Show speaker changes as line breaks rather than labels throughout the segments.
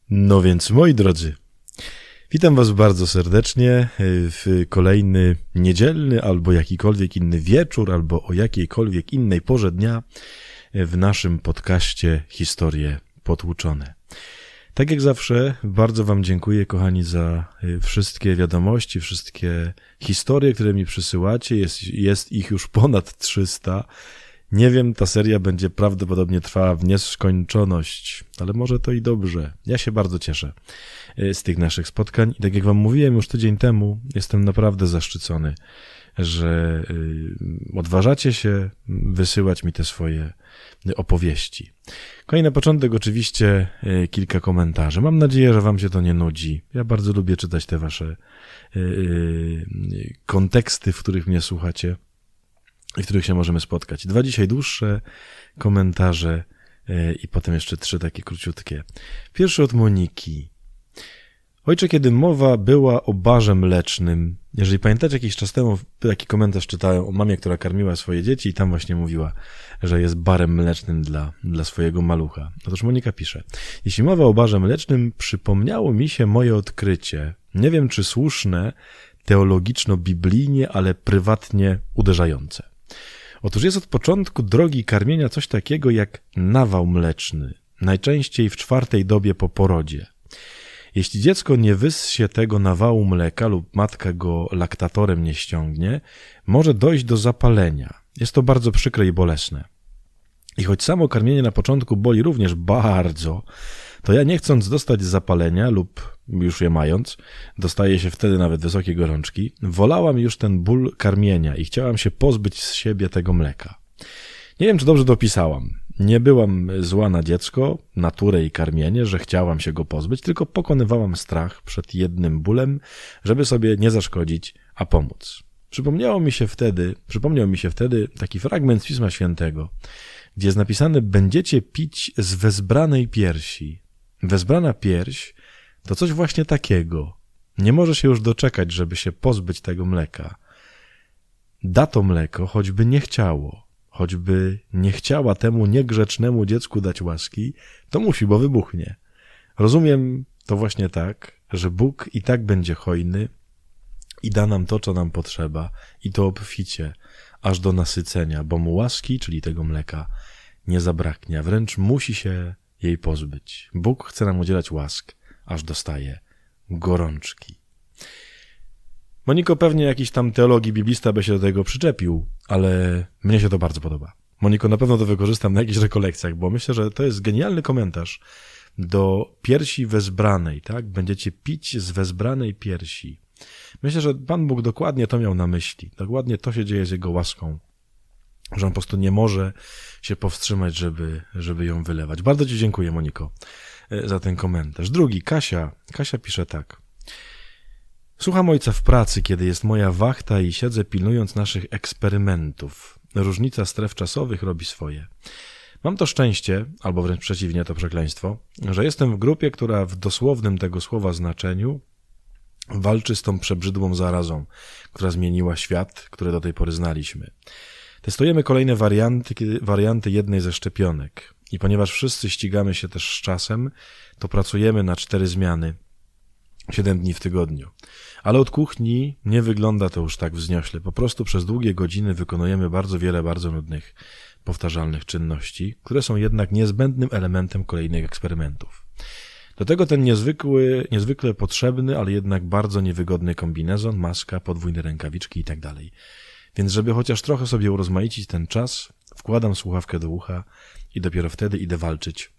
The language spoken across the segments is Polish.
No więc, moi drodzy, witam was bardzo serdecznie w kolejny niedzielny albo jakikolwiek inny wieczór, albo o jakiejkolwiek innej porze dnia w naszym podcaście Historie Potłuczone. Tak jak zawsze, bardzo wam dziękuję, kochani, za wszystkie wiadomości, wszystkie historie, które mi przysyłacie. Jest ich już ponad 300. Nie wiem, ta seria będzie prawdopodobnie trwała w nieskończoność, ale może to i dobrze. Ja się bardzo cieszę z tych naszych spotkań i tak jak wam mówiłem już tydzień temu, jestem naprawdę zaszczycony, że odważacie się wysyłać mi te swoje opowieści. Kolej na początek oczywiście kilka komentarzy. Mam nadzieję, że wam się to nie nudzi. Ja bardzo lubię czytać te wasze konteksty, w których mnie słuchacie i w których się możemy spotkać. 2 dzisiaj dłuższe komentarze i potem jeszcze 3 takie króciutkie. Pierwszy od Moniki. Ojcze, kiedy mowa była o barze mlecznym, jeżeli pamiętacie, jakiś czas temu taki komentarz czytałem o mamie, która karmiła swoje dzieci i tam właśnie mówiła, że jest barem mlecznym dla swojego malucha. Otóż Monika pisze, jeśli mowa o barze mlecznym, przypomniało mi się moje odkrycie. Nie wiem, czy słuszne, teologiczno-biblijnie, ale prywatnie uderzające. Otóż jest od początku drogi karmienia coś takiego jak nawał mleczny, najczęściej w 4. dobie po porodzie. Jeśli dziecko nie wyssie tego nawału mleka lub matka go laktatorem nie ściągnie, może dojść do zapalenia. Jest to bardzo przykre i bolesne. I choć samo karmienie na początku boli również bardzo, to ja nie chcąc dostać zapalenia lub już je mając, dostaje się wtedy nawet wysokie gorączki, wolałam już ten ból karmienia i chciałam się pozbyć z siebie tego mleka. Nie wiem, czy dobrze to opisałam. Nie byłam zła na dziecko, naturę i karmienie, że chciałam się go pozbyć, tylko pokonywałam strach przed jednym bólem, żeby sobie nie zaszkodzić, a pomóc. Przypomniał mi się wtedy taki fragment z Pisma Świętego, gdzie jest napisane: będziecie pić z wezbranej piersi. Wezbrana pierś to coś właśnie takiego. Nie może się już doczekać, żeby się pozbyć tego mleka. Da to mleko, choćby nie chciało. Choćby nie chciała temu niegrzecznemu dziecku dać łaski, to musi, bo wybuchnie. Rozumiem to właśnie tak, że Bóg i tak będzie hojny i da nam to, co nam potrzeba, i to obficie, aż do nasycenia, bo mu łaski, czyli tego mleka, nie zabraknie, a wręcz musi się jej pozbyć. Bóg chce nam udzielać łask, aż dostaje gorączki. Moniko, pewnie jakiś tam teologii biblista by się do tego przyczepił, ale mnie się to bardzo podoba. Moniko, na pewno to wykorzystam na jakichś rekolekcjach, bo myślę, że to jest genialny komentarz do piersi wezbranej, tak? Będziecie pić z wezbranej piersi. Myślę, że Pan Bóg dokładnie to miał na myśli. Dokładnie to się dzieje z Jego łaską, że On po prostu nie może się powstrzymać, żeby ją wylewać. Bardzo Ci dziękuję, Moniko, za ten komentarz. Drugi, Kasia. Kasia pisze tak. Słucham ojca w pracy, kiedy jest moja wachta i siedzę pilnując naszych eksperymentów. Różnica stref czasowych robi swoje. Mam to szczęście, albo wręcz przeciwnie, to przekleństwo, że jestem w grupie, która w dosłownym tego słowa znaczeniu walczy z tą przebrzydłą zarazą, która zmieniła świat, który do tej pory znaliśmy. Testujemy kolejne warianty jednej ze szczepionek i ponieważ wszyscy ścigamy się też z czasem, to pracujemy na 4 zmiany, 7 dni w tygodniu. Ale od kuchni nie wygląda to już tak wzniośle. Po prostu przez długie godziny wykonujemy bardzo wiele bardzo nudnych, powtarzalnych czynności, które są jednak niezbędnym elementem kolejnych eksperymentów. Do tego ten niezwykle potrzebny, ale jednak bardzo niewygodny kombinezon, maska, podwójne rękawiczki itd. Więc żeby chociaż trochę sobie urozmaicić ten czas, wkładam słuchawkę do ucha i dopiero wtedy idę walczyć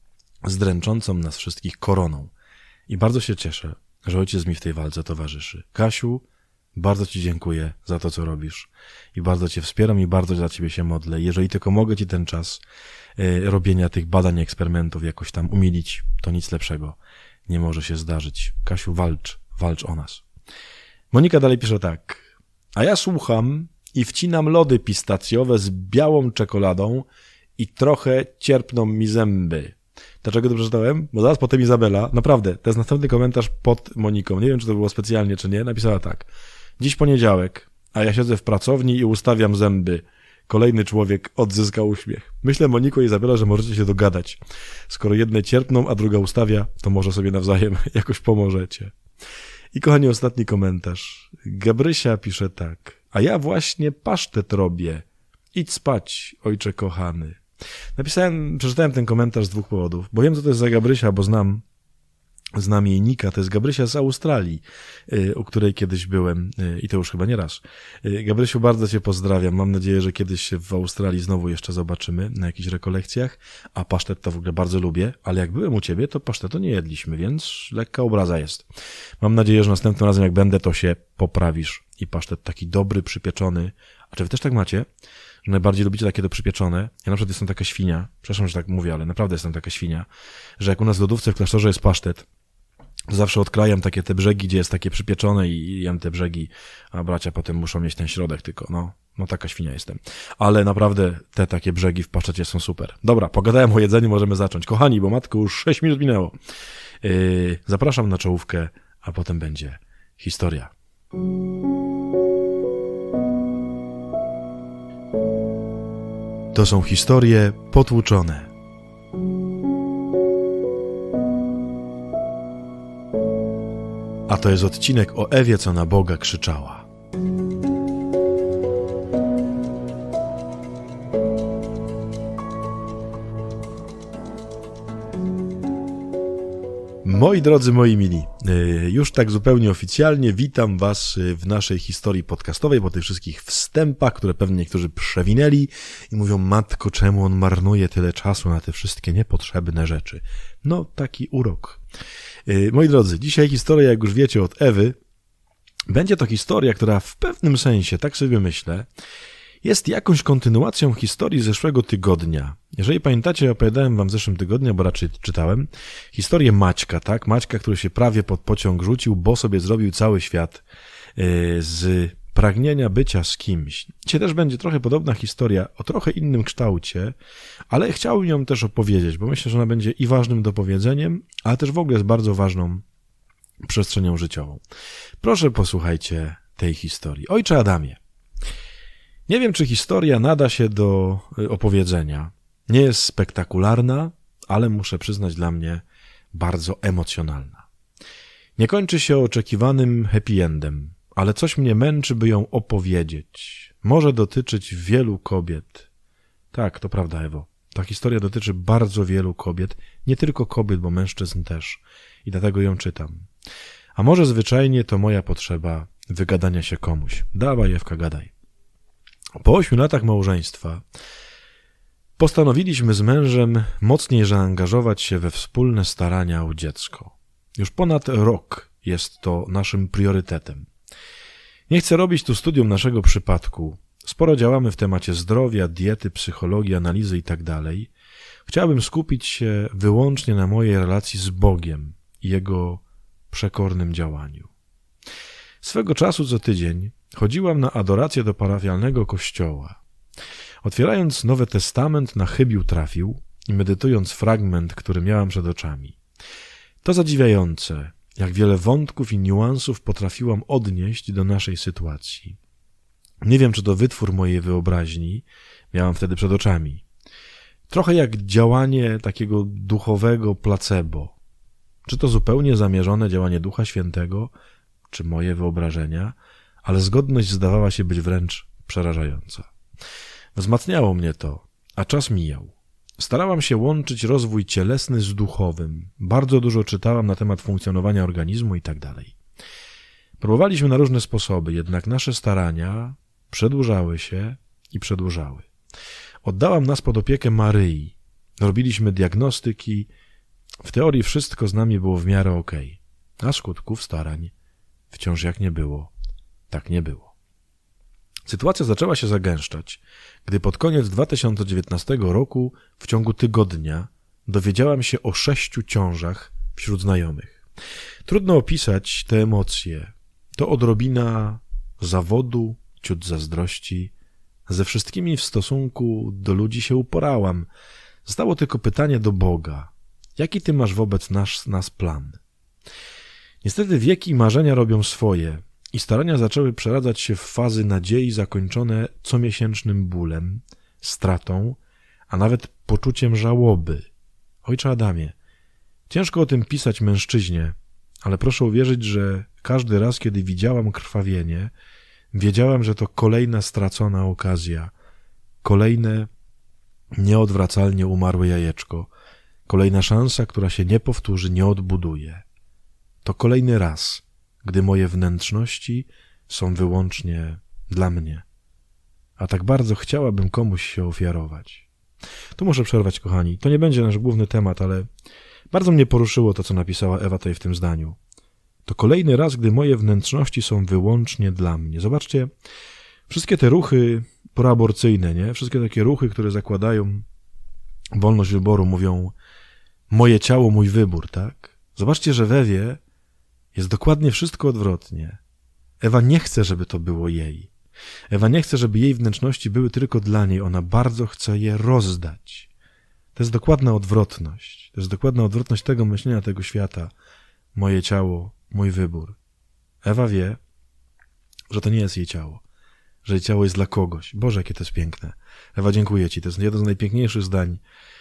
z dręczącą nas wszystkich koroną. I bardzo się cieszę, że ojciec mi w tej walce towarzyszy. Kasiu, bardzo Ci dziękuję za to, co robisz i bardzo Cię wspieram i bardzo za Ciebie się modlę. Jeżeli tylko mogę Ci ten czas robienia tych badań, eksperymentów jakoś tam umilić, to nic lepszego nie może się zdarzyć. Kasiu, walcz o nas. Monika dalej pisze tak. A ja słucham i wcinam lody pistacjowe z białą czekoladą i trochę cierpną mi zęby. Dlaczego to przeczytałem? Bo zaraz potem Izabela, naprawdę, to jest następny komentarz pod Moniką, nie wiem, czy to było specjalnie, czy nie, napisała tak. Dziś poniedziałek, a ja siedzę w pracowni i ustawiam zęby. Kolejny człowiek odzyskał uśmiech. Myślę, Moniko i Izabela, że możecie się dogadać. Skoro jedne cierpną, a druga ustawia, to może sobie nawzajem jakoś pomożecie. I kochani, ostatni komentarz. Gabrysia pisze tak. A ja właśnie pasztet robię. Idź spać, ojcze kochany. Przeczytałem ten komentarz z 2 powodów. Bo wiem, co to jest za Gabrysia, bo znam jej nika. To jest Gabrysia z Australii, u której kiedyś byłem i to już chyba nie raz. Gabrysiu, bardzo cię pozdrawiam. Mam nadzieję, że kiedyś się w Australii znowu jeszcze zobaczymy na jakichś rekolekcjach. A pasztet to w ogóle bardzo lubię, ale jak byłem u ciebie, to pasztetu nie jedliśmy, więc lekka obraza jest. Mam nadzieję, że następnym razem jak będę, to się poprawisz. I pasztet taki dobry, przypieczony. A czy wy też tak macie? Że najbardziej lubicie takie to przypieczone? Ja na przykład jestem taka świnia, przepraszam, że tak mówię, ale naprawdę jestem taka świnia, że jak u nas w lodówce w klasztorze jest pasztet, to zawsze odkrajam takie te brzegi, gdzie jest takie przypieczone i jem te brzegi, a bracia potem muszą mieć ten środek tylko. No taka świnia jestem. Ale naprawdę te takie brzegi w pasztecie są super. Dobra, pogadałem o jedzeniu, możemy zacząć. Kochani, bo matko, już 6 minut minęło. Zapraszam na czołówkę, a potem będzie historia. To są historie potłuczone. A to jest odcinek o Ewie, co na Boga krzyczała. Moi drodzy, moi mili, już tak zupełnie oficjalnie witam was w naszej historii podcastowej po tych wszystkich wstępach, które pewnie niektórzy przewinęli i mówią, matko, czemu on marnuje tyle czasu na te wszystkie niepotrzebne rzeczy. No, taki urok. Moi drodzy, dzisiaj historia, jak już wiecie, od Ewy. Będzie to historia, która w pewnym sensie, tak sobie myślę, jest jakąś kontynuacją historii zeszłego tygodnia. Jeżeli pamiętacie, opowiadałem wam w zeszłym tygodniu, bo raczej czytałem, historię Maćka, tak? Maćka, który się prawie pod pociąg rzucił, bo sobie zrobił cały świat z pragnienia bycia z kimś. Dzisiaj też będzie trochę podobna historia, o trochę innym kształcie, ale chciałbym ją też opowiedzieć, bo myślę, że ona będzie i ważnym dopowiedzeniem, ale też w ogóle jest bardzo ważną przestrzenią życiową. Proszę, posłuchajcie tej historii. Ojcze Adamie, nie wiem, czy historia nada się do opowiedzenia. Nie jest spektakularna, ale muszę przyznać, dla mnie bardzo emocjonalna. Nie kończy się oczekiwanym happy endem, ale coś mnie męczy, by ją opowiedzieć. Może dotyczyć wielu kobiet. Tak, to prawda, Ewo. Ta historia dotyczy bardzo wielu kobiet, nie tylko kobiet, bo mężczyzn też. I dlatego ją czytam. A może zwyczajnie to moja potrzeba wygadania się komuś. Dawaj, Ewka, gadaj. Po 8 latach małżeństwa postanowiliśmy z mężem mocniej zaangażować się we wspólne starania o dziecko. Już ponad rok jest to naszym priorytetem. Nie chcę robić tu studium naszego przypadku. Sporo działamy w temacie zdrowia, diety, psychologii, analizy itd. Chciałbym skupić się wyłącznie na mojej relacji z Bogiem i Jego przekornym działaniu. Swego czasu co tydzień chodziłam na adorację do parafialnego kościoła. Otwierając Nowy Testament na chybił trafił i medytując fragment, który miałam przed oczami. To zadziwiające, jak wiele wątków i niuansów potrafiłam odnieść do naszej sytuacji. Nie wiem, czy to wytwór mojej wyobraźni, miałam wtedy przed oczami. Trochę jak działanie takiego duchowego placebo. Czy to zupełnie zamierzone działanie Ducha Świętego, czy moje wyobrażenia, ale zgodność zdawała się być wręcz przerażająca. Wzmacniało mnie to, a czas mijał. Starałam się łączyć rozwój cielesny z duchowym. Bardzo dużo czytałam na temat funkcjonowania organizmu i tak dalej. Próbowaliśmy na różne sposoby, jednak nasze starania przedłużały się i przedłużały. Oddałam nas pod opiekę Maryi. Robiliśmy diagnostyki. W teorii wszystko z nami było w miarę okej. A skutków starań wciąż jak nie było, tak nie było. Sytuacja zaczęła się zagęszczać, gdy pod koniec 2019 roku w ciągu tygodnia dowiedziałam się o 6 ciążach wśród znajomych. Trudno opisać te emocje. To odrobina zawodu, ciut zazdrości. Ze wszystkimi w stosunku do ludzi się uporałam. Zostało tylko pytanie do Boga. Jaki ty masz wobec nas plan? Niestety wieki i marzenia robią swoje, i starania zaczęły przeradzać się w fazy nadziei zakończone comiesięcznym bólem, stratą, a nawet poczuciem żałoby. Ojcze Adamie, ciężko o tym pisać mężczyźnie, ale proszę uwierzyć, że każdy raz, kiedy widziałam krwawienie, wiedziałam, że to kolejna stracona okazja, kolejne nieodwracalnie umarłe jajeczko, kolejna szansa, która się nie powtórzy, nie odbuduje. To kolejny raz, gdy moje wnętrzności są wyłącznie dla mnie. A tak bardzo chciałabym komuś się ofiarować. Tu muszę przerwać, kochani. To nie będzie nasz główny temat, ale bardzo mnie poruszyło to, co napisała Ewa tutaj w tym zdaniu. To kolejny raz, gdy moje wnętrzności są wyłącznie dla mnie. Zobaczcie, wszystkie te ruchy proaborcyjne, nie? Wszystkie takie ruchy, które zakładają wolność wyboru, mówią moje ciało, mój wybór, tak? Zobaczcie, że w Ewie jest dokładnie wszystko odwrotnie. Ewa nie chce, żeby to było jej. Ewa nie chce, żeby jej wnętrzności były tylko dla niej. Ona bardzo chce je rozdać. To jest dokładna odwrotność. To jest dokładna odwrotność tego myślenia, tego świata. Moje ciało, mój wybór. Ewa wie, że to nie jest jej ciało. Że jej ciało jest dla kogoś. Boże, jakie to jest piękne. Ewa, dziękuję Ci. To jest jedno z najpiękniejszych zdań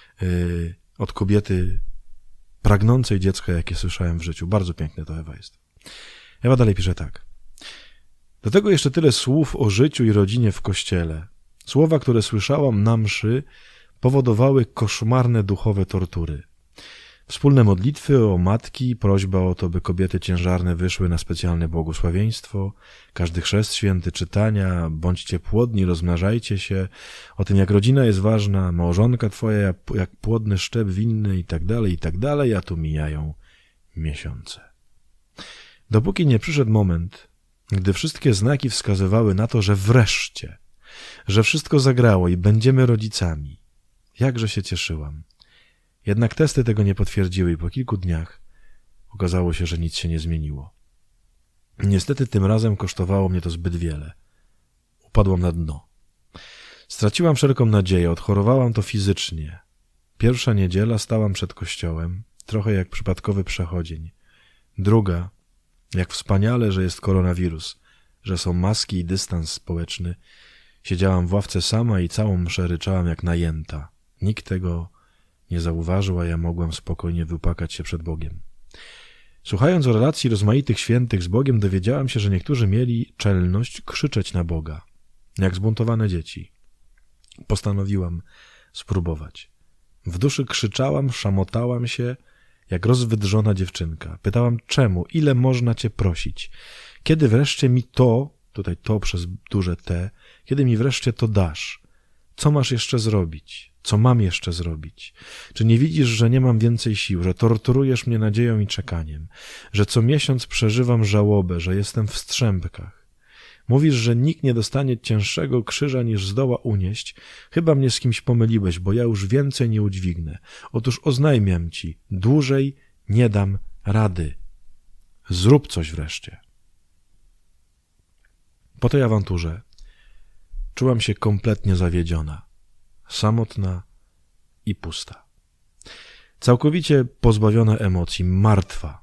od kobiety pragnącej dziecka, jakie słyszałem w życiu. Bardzo piękne to Ewa jest. Ewa dalej pisze tak. Do tego jeszcze tyle słów o życiu i rodzinie w kościele. Słowa, które słyszałam na mszy, powodowały koszmarne duchowe tortury. Wspólne modlitwy o matki, prośba o to, by kobiety ciężarne wyszły na specjalne błogosławieństwo, każdy chrzest święty, czytania, bądźcie płodni, rozmnażajcie się, o tym, jak rodzina jest ważna, małżonka twoja jak płodny szczep winny i tak dalej, a tu mijają miesiące. Dopóki nie przyszedł moment, gdy wszystkie znaki wskazywały na to, że wreszcie, że wszystko zagrało i będziemy rodzicami. Jakże się cieszyłam. Jednak testy tego nie potwierdziły i po kilku dniach okazało się, że nic się nie zmieniło. Niestety tym razem kosztowało mnie to zbyt wiele. Upadłam na dno. Straciłam wszelką nadzieję, odchorowałam to fizycznie. Pierwsza niedziela stałam przed kościołem, trochę jak przypadkowy przechodzień. Druga, jak wspaniale, że jest koronawirus, że są maski i dystans społeczny. Siedziałam w ławce sama i całą mszę ryczałam jak najęta. Nikt tego nie zauważył, a ja mogłam spokojnie wypłakać się przed Bogiem. Słuchając o relacji rozmaitych świętych z Bogiem, dowiedziałam się, że niektórzy mieli czelność krzyczeć na Boga, jak zbuntowane dzieci. Postanowiłam spróbować. W duszy krzyczałam, szamotałam się, jak rozwydrzona dziewczynka. Pytałam, czemu, ile można Cię prosić? Kiedy wreszcie mi to, tutaj to przez duże T, kiedy mi wreszcie to dasz? Co masz jeszcze zrobić? Co mam jeszcze zrobić? Czy nie widzisz, że nie mam więcej sił, że torturujesz mnie nadzieją i czekaniem, że co miesiąc przeżywam żałobę, że jestem w strzępkach? Mówisz, że nikt nie dostanie cięższego krzyża niż zdoła unieść. Chyba mnie z kimś pomyliłeś, bo ja już więcej nie udźwignę. Otóż oznajmiam Ci, dłużej nie dam rady. Zrób coś wreszcie. Po tej awanturze czułam się kompletnie zawiedziona, samotna i pusta. Całkowicie pozbawiona emocji, martwa.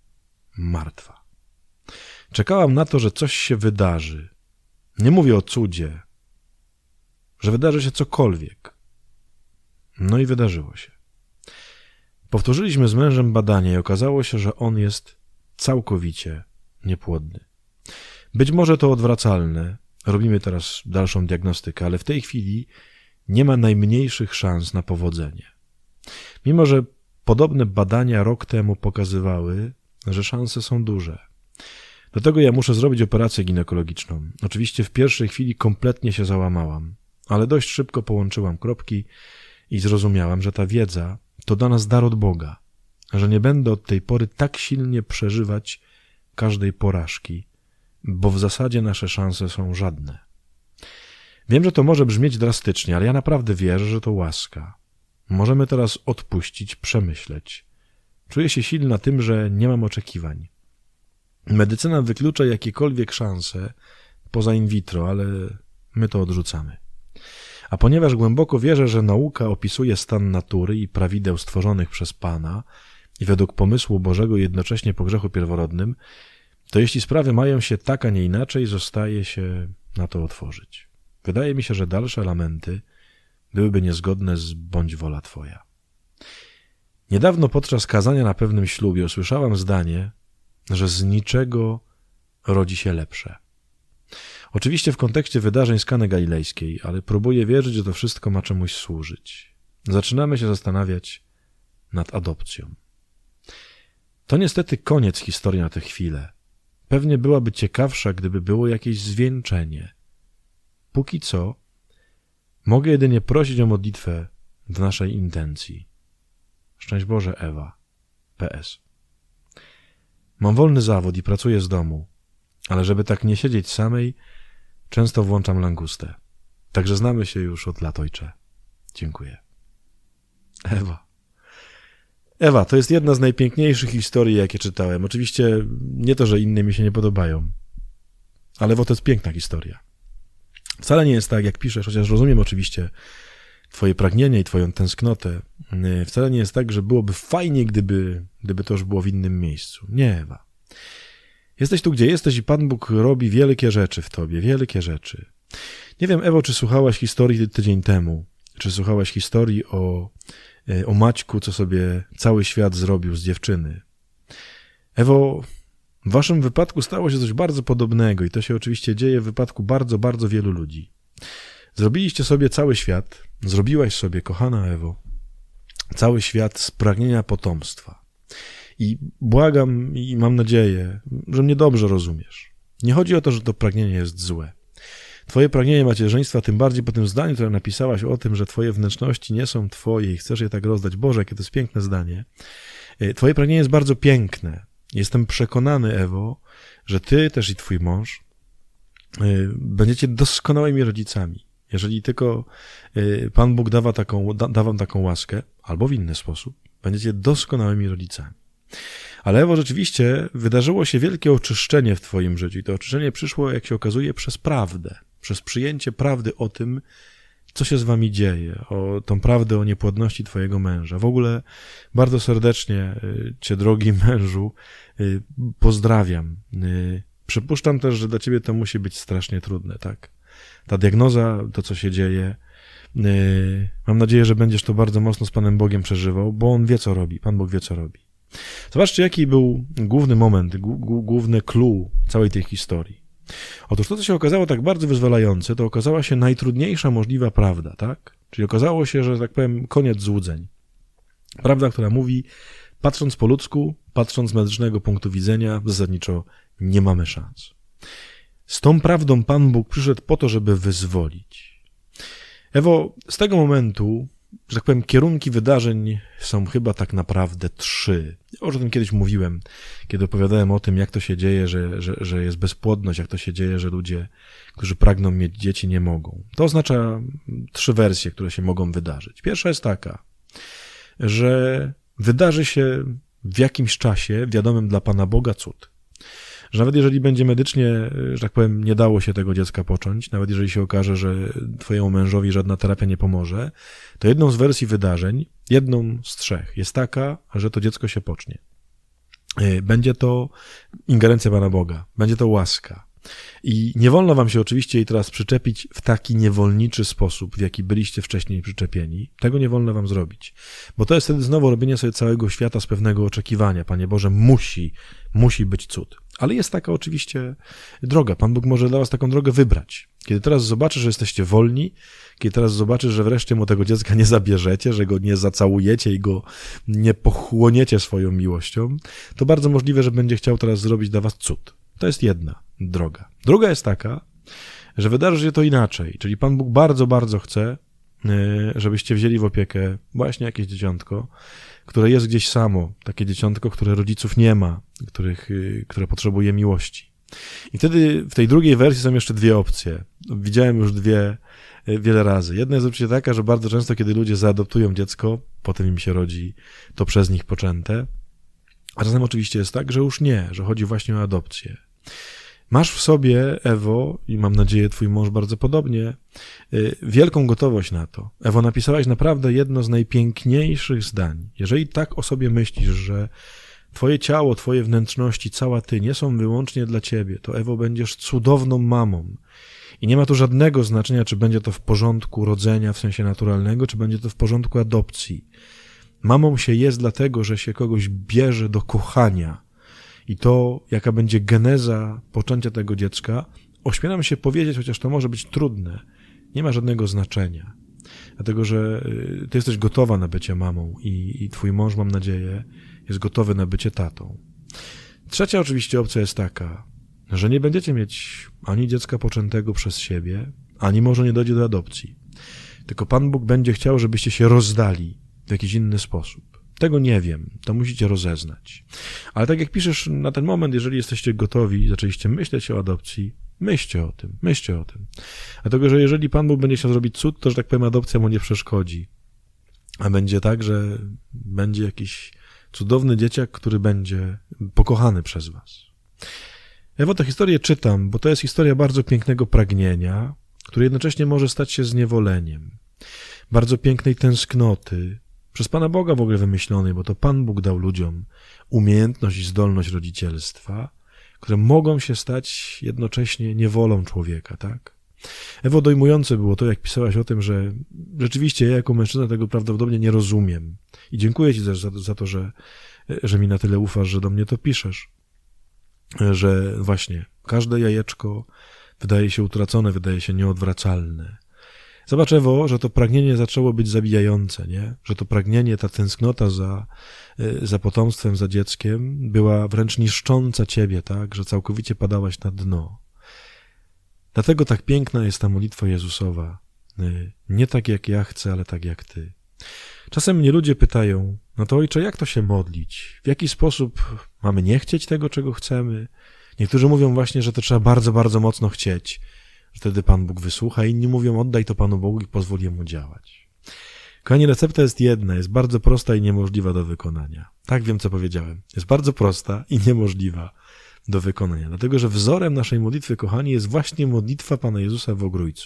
Czekałam na to, że coś się wydarzy. Nie mówię o cudzie, że wydarzy się cokolwiek. No i wydarzyło się. Powtórzyliśmy z mężem badanie i okazało się, że on jest całkowicie niepłodny. Być może to odwracalne, robimy teraz dalszą diagnostykę, ale w tej chwili nie ma najmniejszych szans na powodzenie. Mimo że podobne badania rok temu pokazywały, że szanse są duże. Do tego ja muszę zrobić operację ginekologiczną. Oczywiście w pierwszej chwili kompletnie się załamałam, ale dość szybko połączyłam kropki i zrozumiałam, że ta wiedza to dla nas dar od Boga, że nie będę od tej pory tak silnie przeżywać każdej porażki, bo w zasadzie nasze szanse są żadne. Wiem, że to może brzmieć drastycznie, ale ja naprawdę wierzę, że to łaska. Możemy teraz odpuścić, przemyśleć. Czuję się silna tym, że nie mam oczekiwań. Medycyna wyklucza jakiekolwiek szanse poza in vitro, ale my to odrzucamy. A ponieważ głęboko wierzę, że nauka opisuje stan natury i prawideł stworzonych przez Pana i według pomysłu Bożego jednocześnie po grzechu pierworodnym, to jeśli sprawy mają się tak, a nie inaczej, zostaje się na to otworzyć. Wydaje mi się, że dalsze lamenty byłyby niezgodne z bądź wola Twoja. Niedawno podczas kazania na pewnym ślubie usłyszałam zdanie, że z niczego rodzi się lepsze. Oczywiście w kontekście wydarzeń z Kany Galilejskiej, ale próbuję wierzyć, że to wszystko ma czemuś służyć. Zaczynamy się zastanawiać nad adopcją. To niestety koniec historii na tę chwilę. Pewnie byłaby ciekawsza, gdyby było jakieś zwieńczenie. Póki co mogę jedynie prosić o modlitwę w naszej intencji. Szczęść Boże, Ewa. PS. Mam wolny zawód i pracuję z domu, ale żeby tak nie siedzieć samej, często włączam langustę. Także znamy się już od lat, ojcze. Dziękuję. Ewa, to jest jedna z najpiękniejszych historii, jakie czytałem. Oczywiście nie to, że inne mi się nie podobają, ale to jest piękna historia. Wcale nie jest tak, jak piszesz, chociaż rozumiem oczywiście twoje pragnienie i twoją tęsknotę. Wcale nie jest tak, że byłoby fajnie, gdyby to już było w innym miejscu. Nie, Ewa. Jesteś tu, gdzie jesteś i Pan Bóg robi wielkie rzeczy w tobie, wielkie rzeczy. Nie wiem, Ewo, czy słuchałaś historii tydzień temu, czy słuchałaś historii o Maćku, co sobie cały świat zrobił z dziewczyny. Ewo, w waszym wypadku stało się coś bardzo podobnego i to się oczywiście dzieje w wypadku bardzo, bardzo wielu ludzi. Zrobiliście sobie cały świat, zrobiłaś sobie, kochana Ewo, cały świat z pragnienia potomstwa. I błagam i mam nadzieję, że mnie dobrze rozumiesz. Nie chodzi o to, że to pragnienie jest złe. Twoje pragnienie macierzyństwa, tym bardziej po tym zdaniu, które napisałaś o tym, że twoje wnętrzności nie są twoje i chcesz je tak rozdać. Boże, jakie to jest piękne zdanie. Twoje pragnienie jest bardzo piękne. Jestem przekonany, Ewo, że ty też i twój mąż będziecie doskonałymi rodzicami. Jeżeli tylko Pan Bóg da wam taką łaskę, albo w inny sposób, będziecie doskonałymi rodzicami. Ale Ewo, rzeczywiście wydarzyło się wielkie oczyszczenie w twoim życiu i to oczyszczenie przyszło, jak się okazuje, przez prawdę, przez przyjęcie prawdy o tym, co się z wami dzieje, o tą prawdę o niepłodności twojego męża. W ogóle bardzo serdecznie cię, drogi mężu, pozdrawiam. Przypuszczam też, że dla ciebie to musi być strasznie trudne, tak? Ta diagnoza, to co się dzieje, mam nadzieję, że będziesz to bardzo mocno z Panem Bogiem przeżywał, bo On wie, co robi, Pan Bóg wie, co robi. Zobaczcie, jaki był główny moment, główny clue całej tej historii. Otóż to, co się okazało tak bardzo wyzwalające, to okazała się najtrudniejsza możliwa prawda, tak? Czyli okazało się, że, tak powiem, koniec złudzeń. Prawda, która mówi, patrząc po ludzku, patrząc z medycznego punktu widzenia, zasadniczo nie mamy szans. Z tą prawdą Pan Bóg przyszedł po to, żeby wyzwolić. Ewo, z tego momentu, że tak powiem, kierunki wydarzeń są chyba tak naprawdę 3. Ja już o tym kiedyś mówiłem, kiedy opowiadałem o tym, jak to się dzieje, że jest bezpłodność, jak to się dzieje, że ludzie, którzy pragną mieć dzieci, nie mogą. To oznacza 3 wersje, które się mogą wydarzyć. Pierwsza jest taka, że wydarzy się w jakimś czasie wiadomym dla Pana Boga cud. Że nawet jeżeli będzie medycznie, że tak powiem, nie dało się tego dziecka począć, nawet jeżeli się okaże, że twojemu mężowi żadna terapia nie pomoże, to jedną z wersji wydarzeń, jedną z 3 jest taka, że to dziecko się pocznie. Będzie to ingerencja Pana Boga, będzie to łaska. I nie wolno wam się oczywiście jej teraz przyczepić w taki niewolniczy sposób, w jaki byliście wcześniej przyczepieni. Tego nie wolno wam zrobić. Bo to jest wtedy znowu robienie sobie całego świata z pewnego oczekiwania. Panie Boże, musi być cud. Ale jest taka oczywiście droga. Pan Bóg może dla was taką drogę wybrać. Kiedy teraz zobaczysz, że jesteście wolni, kiedy teraz zobaczysz, że wreszcie mu tego dziecka nie zabierzecie, że go nie zacałujecie i go nie pochłoniecie swoją miłością, to bardzo możliwe, że będzie chciał teraz zrobić dla was cud. To jest jedna droga. Druga jest taka, że wydarzy się to inaczej, czyli Pan Bóg bardzo, bardzo chce, żebyście wzięli w opiekę właśnie jakieś dzieciątko, które jest gdzieś samo, takie dzieciątko, które rodziców nie ma, które potrzebuje miłości. I wtedy w tej drugiej wersji są jeszcze 2 opcje. Widziałem już 2 wiele razy. Jedna jest oczywiście taka, że bardzo często, kiedy ludzie zaadoptują dziecko, potem im się rodzi to przez nich poczęte, a czasem oczywiście jest tak, że już nie, że chodzi właśnie o adopcję. Masz w sobie, Ewo, i mam nadzieję twój mąż bardzo podobnie, wielką gotowość na to. Ewo, napisałaś naprawdę jedno z najpiękniejszych zdań. Jeżeli tak o sobie myślisz, że Twoje ciało, twoje wnętrzności, cała ty nie są wyłącznie dla ciebie. To, Ewo, będziesz cudowną mamą. I nie ma tu żadnego znaczenia, czy będzie to w porządku rodzenia w sensie naturalnego, czy będzie to w porządku adopcji. Mamą się jest dlatego, że się kogoś bierze do kochania. I to, jaka będzie geneza poczęcia tego dziecka, ośmielam się powiedzieć, chociaż to może być trudne, nie ma żadnego znaczenia. Dlatego, że ty jesteś gotowa na bycie mamą i twój mąż, mam nadzieję, jest gotowy na bycie tatą. Trzecia oczywiście opcja jest taka, że nie będziecie mieć ani dziecka poczętego przez siebie, ani może nie dojdzie do adopcji. Tylko Pan Bóg będzie chciał, żebyście się rozdali w jakiś inny sposób. Tego nie wiem, to musicie rozeznać. Ale tak jak piszesz na ten moment, jeżeli jesteście gotowi i zaczęliście myśleć o adopcji, myślcie o tym. Dlatego, że jeżeli Pan Bóg będzie chciał zrobić cud, to, że tak powiem, adopcja mu nie przeszkodzi. A będzie tak, że będzie jakiś cudowny dzieciak, który będzie pokochany przez was. Ja tę historię czytam, bo to jest historia bardzo pięknego pragnienia, które jednocześnie może stać się zniewoleniem. Bardzo pięknej tęsknoty, przez Pana Boga w ogóle wymyślonej, bo to Pan Bóg dał ludziom umiejętność i zdolność rodzicielstwa, które mogą się stać jednocześnie niewolą człowieka, tak? Ewo, dojmujące było to, jak pisałaś o tym, że rzeczywiście ja jako mężczyzna tego prawdopodobnie nie rozumiem. I dziękuję ci też za to, że mi na tyle ufasz, że do mnie to piszesz. Że właśnie każde jajeczko wydaje się utracone, wydaje się nieodwracalne. Zobacz, Ewo, że to pragnienie zaczęło być zabijające, nie? Że to pragnienie, ta tęsknota za potomstwem, za dzieckiem była wręcz niszcząca ciebie, tak? Że całkowicie padałaś na dno. Dlatego tak piękna jest ta modlitwa Jezusowa. Nie tak jak ja chcę, ale tak jak ty. Czasem mnie ludzie pytają, no to ojcze, jak to się modlić? W jaki sposób mamy nie chcieć tego, czego chcemy? Niektórzy mówią właśnie, że to trzeba bardzo, bardzo mocno chcieć. Wtedy Pan Bóg wysłucha, inni mówią, oddaj to Panu Bogu i pozwól Jemu działać. Kochani, recepta jest jedna, jest bardzo prosta i niemożliwa do wykonania. Tak, wiem, co powiedziałem. Jest bardzo prosta i niemożliwa do wykonania. Dlatego, że wzorem naszej modlitwy, kochani, jest właśnie modlitwa Pana Jezusa w Ogrójcu.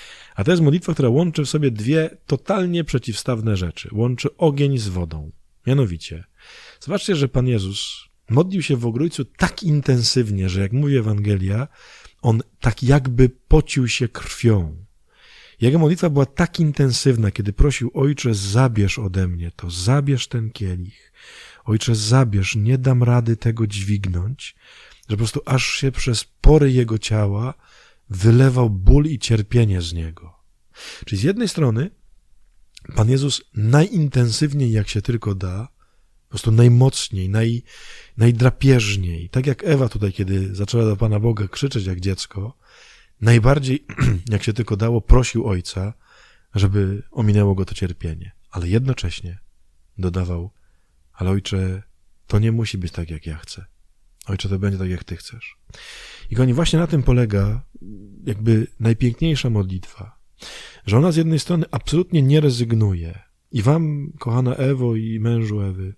A to jest modlitwa, która łączy w sobie dwie totalnie przeciwstawne rzeczy. Łączy ogień z wodą. Mianowicie, zobaczcie, że Pan Jezus modlił się w Ogrójcu tak intensywnie, że jak mówi Ewangelia, on tak jakby pocił się krwią. Jego modlitwa była tak intensywna, kiedy prosił, Ojcze, zabierz ode mnie to, zabierz ten kielich. Ojcze, zabierz, nie dam rady tego dźwignąć, że po prostu aż się przez pory jego ciała wylewał ból i cierpienie z niego. Czyli z jednej strony Pan Jezus najintensywniej, jak się tylko da, po prostu najmocniej, najdrapieżniej, tak jak Ewa tutaj, kiedy zaczęła do Pana Boga krzyczeć jak dziecko, najbardziej, jak się tylko dało, prosił Ojca, żeby ominęło go to cierpienie. Ale jednocześnie dodawał, ale Ojcze, to nie musi być tak, jak ja chcę. Ojcze, to będzie tak, jak Ty chcesz. I kochani, właśnie na tym polega jakby najpiękniejsza modlitwa, że ona z jednej strony absolutnie nie rezygnuje. I wam, kochana Ewo i mężu Ewy,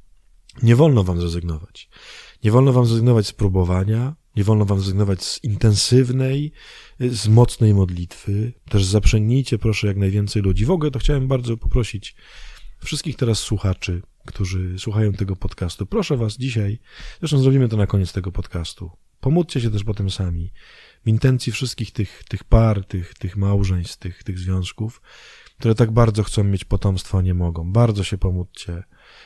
nie wolno wam zrezygnować. Nie wolno wam zrezygnować z próbowania, nie wolno wam zrezygnować z intensywnej, z mocnej modlitwy. Też zaprzęgnijcie, proszę, jak najwięcej ludzi. W ogóle to chciałem bardzo poprosić wszystkich teraz słuchaczy, którzy słuchają tego podcastu. Proszę was dzisiaj, zresztą zrobimy to na koniec tego podcastu, pomódlcie się też potem sami, w intencji wszystkich tych par, tych małżeństw, tych związków, które tak bardzo chcą mieć potomstwo, a nie mogą. Bardzo się pomódlcie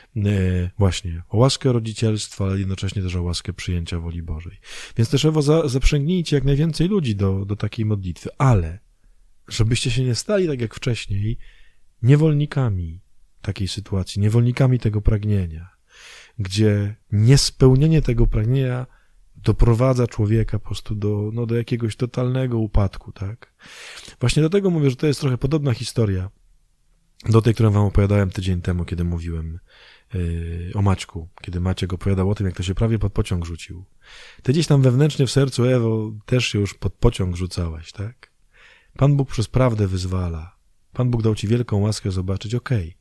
właśnie o łaskę rodzicielstwa, ale jednocześnie też o łaskę przyjęcia woli Bożej. Więc też Ewo, zaprzęgnijcie jak najwięcej ludzi do takiej modlitwy, ale żebyście się nie stali tak jak wcześniej niewolnikami takiej sytuacji, niewolnikami tego pragnienia, gdzie niespełnienie tego pragnienia doprowadza człowieka po prostu do jakiegoś totalnego upadku, tak? Właśnie dlatego mówię, że to jest trochę podobna historia do tej, którą wam opowiadałem tydzień temu, kiedy mówiłem o Maćku, kiedy Maciek opowiadał o tym, jak to się prawie pod pociąg rzucił. Ty gdzieś tam wewnętrznie w sercu, Ewo, też się już pod pociąg rzucałaś, tak? Pan Bóg przez prawdę wyzwala. Pan Bóg dał ci wielką łaskę zobaczyć, okej,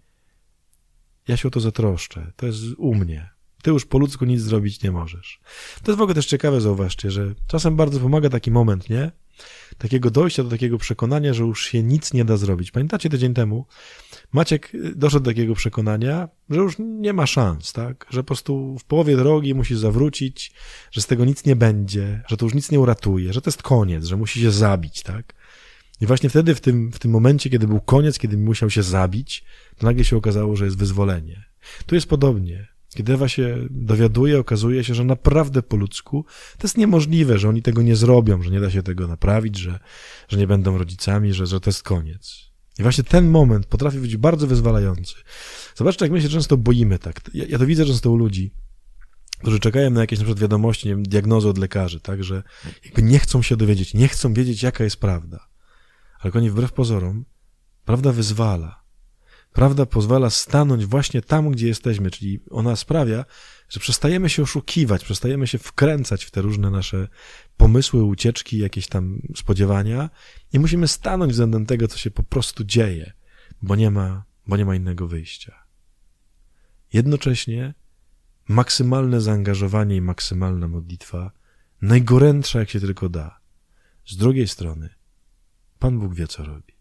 ja się o to zatroszczę, to jest u mnie. Ty już po ludzku nic zrobić nie możesz. To jest w ogóle też ciekawe, zauważcie, że czasem bardzo pomaga taki moment, nie? takiego dojścia do takiego przekonania, że już się nic nie da zrobić. Pamiętacie tydzień temu? Maciek doszedł do takiego przekonania, że już nie ma szans, tak? Że po prostu w połowie drogi musi zawrócić, że z tego nic nie będzie, że to już nic nie uratuje, że to jest koniec, że musi się zabić, tak? I właśnie wtedy, w tym momencie, kiedy był koniec, kiedy musiał się zabić, to nagle się okazało, że jest wyzwolenie. Tu jest podobnie. Kiedy Ewa się dowiaduje, okazuje się, że naprawdę po ludzku to jest niemożliwe, że oni tego nie zrobią, że nie da się tego naprawić, że nie będą rodzicami, że to jest koniec. I właśnie ten moment potrafi być bardzo wyzwalający. Zobaczcie, jak my się często boimy tak. Ja to widzę często u ludzi, którzy czekają na jakieś na przykład wiadomości, nie wiem, diagnozy od lekarzy, tak, że jakby nie chcą się dowiedzieć, nie chcą wiedzieć, jaka jest prawda. Ale oni wbrew pozorom, prawda wyzwala. Prawda pozwala stanąć właśnie tam, gdzie jesteśmy, czyli ona sprawia, że przestajemy się oszukiwać, przestajemy się wkręcać w te różne nasze pomysły, ucieczki, jakieś tam spodziewania i musimy stanąć względem tego, co się po prostu dzieje, bo nie ma innego wyjścia. Jednocześnie maksymalne zaangażowanie i maksymalna modlitwa, najgorętsza jak się tylko da. Z drugiej strony Pan Bóg wie, co robi.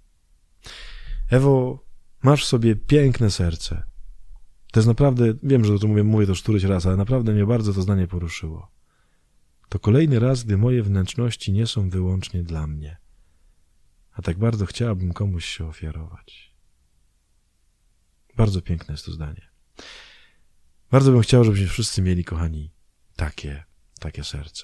Ewo, masz w sobie piękne serce. To jest naprawdę, wiem, że to mówię to już któryś raz, ale naprawdę mnie bardzo to zdanie poruszyło. To kolejny raz, gdy moje wnętrzności nie są wyłącznie dla mnie, a tak bardzo chciałabym komuś się ofiarować. Bardzo piękne jest to zdanie. Bardzo bym chciał, żebyśmy wszyscy mieli, kochani, takie serca.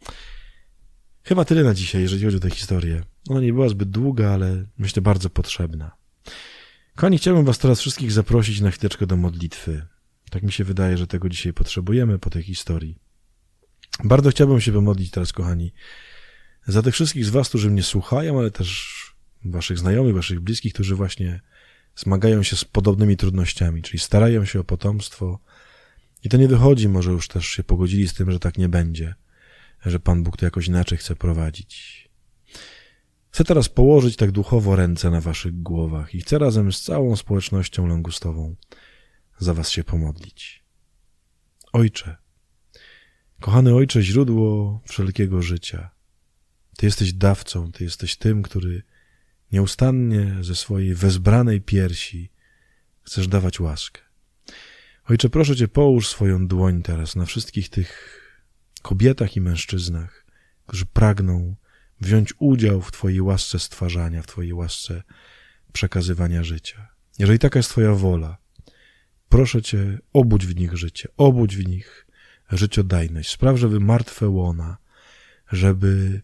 Chyba tyle na dzisiaj, jeżeli chodzi o tę historię. Ona nie była zbyt długa, ale myślę bardzo potrzebna. Kochani, chciałbym was teraz wszystkich zaprosić na chwileczkę do modlitwy. Tak mi się wydaje, że tego dzisiaj potrzebujemy po tej historii. Bardzo chciałbym się pomodlić teraz, kochani, za tych wszystkich z was, którzy mnie słuchają, ale też waszych znajomych, waszych bliskich, którzy właśnie zmagają się z podobnymi trudnościami, czyli starają się o potomstwo i to nie wychodzi, może już też się pogodzili z tym, że tak nie będzie, że Pan Bóg to jakoś inaczej chce prowadzić. Chcę teraz położyć tak duchowo ręce na waszych głowach i chcę razem z całą społecznością langustową za was się pomodlić. Ojcze, kochany Ojcze, źródło wszelkiego życia, Ty jesteś dawcą, Ty jesteś tym, który nieustannie ze swojej wezbranej piersi chcesz dawać łaskę. Ojcze, proszę Cię, połóż swoją dłoń teraz na wszystkich tych kobietach i mężczyznach, którzy pragną wziąć udział w Twojej łasce stwarzania, w Twojej łasce przekazywania życia. Jeżeli taka jest Twoja wola, proszę Cię, obudź w nich życie, obudź w nich życiodajność. Spraw, żeby martwe łona, żeby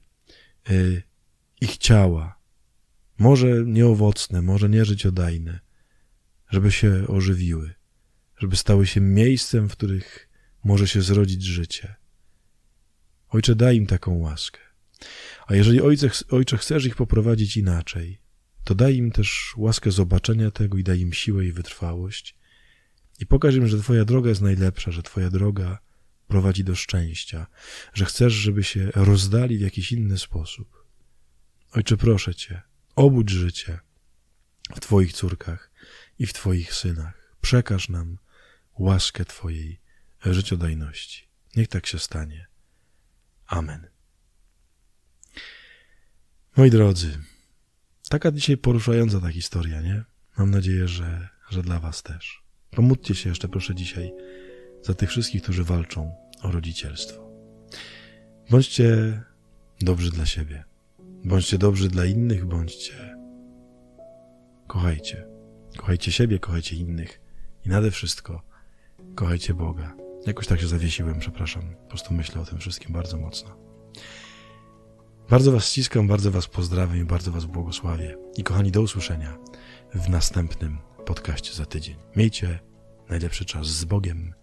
ich ciała, może nieowocne, może nieżyciodajne, żeby się ożywiły, żeby stały się miejscem, w których może się zrodzić życie. Ojcze, daj im taką łaskę. A jeżeli, Ojcze, chcesz ich poprowadzić inaczej, to daj im też łaskę zobaczenia tego i daj im siłę i wytrwałość i pokaż im, że Twoja droga jest najlepsza, że Twoja droga prowadzi do szczęścia, że chcesz, żeby się rozdali w jakiś inny sposób. Ojcze, proszę Cię, obudź życie w Twoich córkach i w Twoich synach. Przekaż nam łaskę Twojej życiodajności. Niech tak się stanie. Amen. Moi drodzy, taka dzisiaj poruszająca ta historia, nie? Mam nadzieję, że dla was też. Pomódlcie się jeszcze proszę dzisiaj za tych wszystkich, którzy walczą o rodzicielstwo. Bądźcie dobrzy dla siebie. Bądźcie dobrzy dla innych, kochajcie. Kochajcie siebie, kochajcie innych i nade wszystko kochajcie Boga. Jakoś tak się zawiesiłem, przepraszam. Po prostu myślę o tym wszystkim bardzo mocno. Bardzo was ściskam, bardzo was pozdrawiam i bardzo was błogosławię. I kochani, do usłyszenia w następnym podcaście za tydzień. Miejcie najlepszy czas z Bogiem.